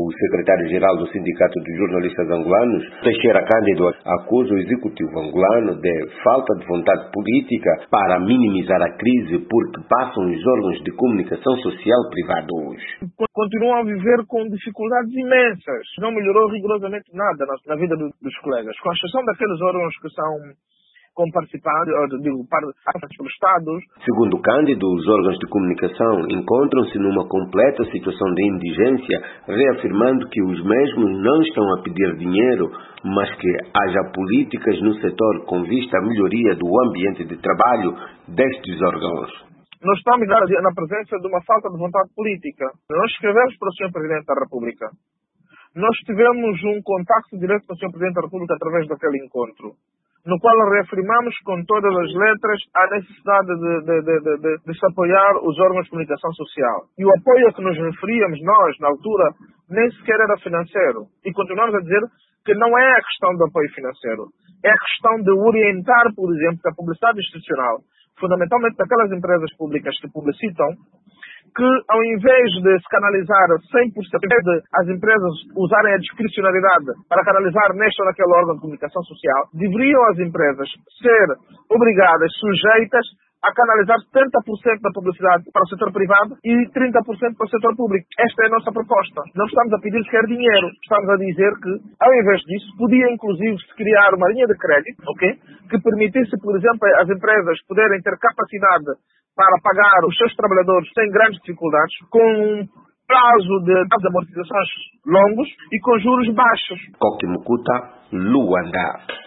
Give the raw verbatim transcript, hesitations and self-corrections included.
O secretário-geral do Sindicato dos Jornalistas Angolanos, Teixeira Cândido, acusa o executivo angolano de falta de vontade política para minimizar a crise porque passam os órgãos de comunicação social privados. Continuam a viver com dificuldades imensas. Não melhorou rigorosamente nada na, na vida do, dos colegas, com exceção daqueles órgãos que são com participados, digo, participados pelos Estados. Segundo Cândido, os órgãos de comunicação encontram-se numa completa situação de indigência, reafirmando que os mesmos não estão a pedir dinheiro, mas que haja políticas no setor com vista à melhoria do ambiente de trabalho destes órgãos. Nós estamos na presença de uma falta de vontade política. Nós escrevemos para o senhor Presidente da República. Nós tivemos um contacto direto com o senhor Presidente da República através daquele encontro, no qual reafirmamos com todas as letras a necessidade de, de, de, de, de, de se apoiar os órgãos de comunicação social. E o apoio a que nos referíamos nós, na altura, nem sequer era financeiro. E continuamos a dizer que não é a questão do apoio financeiro. É a questão de orientar, por exemplo, a publicidade institucional, fundamentalmente daquelas empresas públicas que publicitam, que ao invés de se canalizar cem por cento de as empresas usarem a discricionariedade para canalizar neste ou naquele órgão de comunicação social, deveriam as empresas ser obrigadas, sujeitas a canalizar setenta por cento da publicidade para o setor privado e trinta por cento para o setor público. Esta é a nossa proposta. Não estamos a pedir sequer dinheiro. Estamos a dizer que, ao invés disso, podia inclusive se criar uma linha de crédito, ok, que permitisse, por exemplo, às empresas poderem ter capacidade para pagar os seus trabalhadores sem grandes dificuldades, com um prazo de, de amortizações longos e com juros baixos. Coque Mucuta, Luanda.